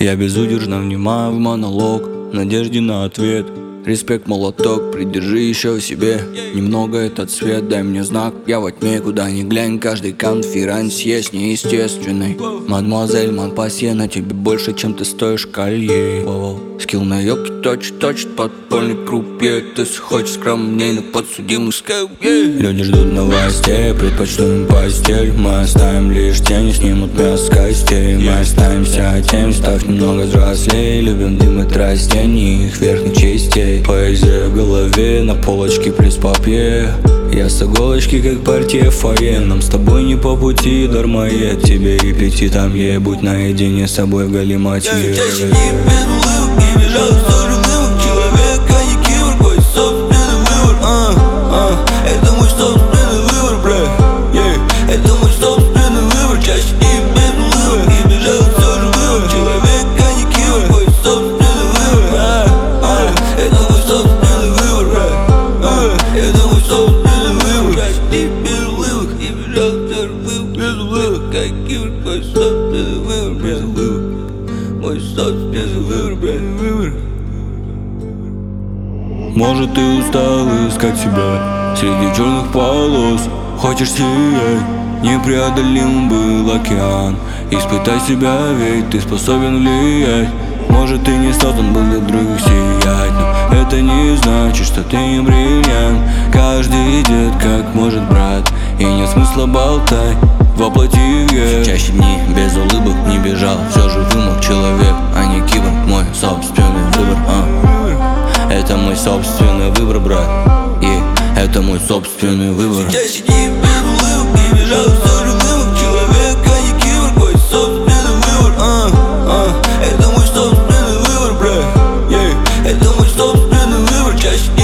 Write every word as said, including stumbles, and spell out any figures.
Я безудержно внимаю в монолог, в надежде на ответ. Респект, молоток, придержи еще в себе немного этот свет, дай мне знак. Я во тьме, куда ни глянь, каждый конферанс есть неестественный. Мадемуазель Монпасье, на тебе больше, чем ты стоишь колье. Скилл на ёбке точит, точит, подпольный крупье. Ты хочешь скромней, но подсудимый скайе. Люди ждут новостей, предпочту им постель. Мы оставим лишь тени, снимут мясо с костей. Мы останемся тем, став немного взрослей. Любим дым от растений, их верхних частей. Поэзия в голове, на полочке пресс-папье. Я с иголочки, как партия фойе. Нам с тобой не по пути, дармоед. Тебе и пяти там ей, будь наедине с собой в галиматье. Чаще не без улыбок, не бежал в сторону. Человек, а не киборг, мой собственный выбор. а, а, Это мой собственный выбор, бля, yeah. Это мой собственный выбор. Чаще не без улыбок, не бежал в сторону. Человек, а не киборг, мой собственный выбор. а, а, Это мой собственный выбор, бля, а, Это мой собственный выбор. Чаще не без улыбок, не бежал в сторону. Без улыбок, как киборг, мой собственный выбор, без улыбок. Мой собственный выбор, блядь, выбор. Может, ты устал искать себя среди черных полос. Хочешь сиять, непреодолим был океан. Испытай себя, ведь ты способен влиять. Может, ты не создан был для других сиять, но это не значит, что ты не бриллиант. Каждый идет как может, брат, и нет смысла болтать, воплоти век. Чаще дни без улыбок не бежал, все же вымок человек, а не киборг. Мой собственный выбор, а это мой собственный выбор, брат, и это мой собственный выбор. Чаще дни без улыбок не бежал, все же вымок человек, а не киборг. Мой собственный выбор, а, а это мой собственный выбор, бля, yeah. Это мой собственный выбор. Чаще